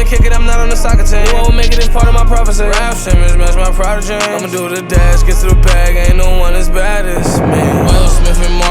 kick it, I'm not on the soccer team. You won't make it, it's part of my prophecy. Ralph Simmons, match my prodigy. I'ma do the dash, get to the bag, ain't no one as bad as me. Will Smith and Martin.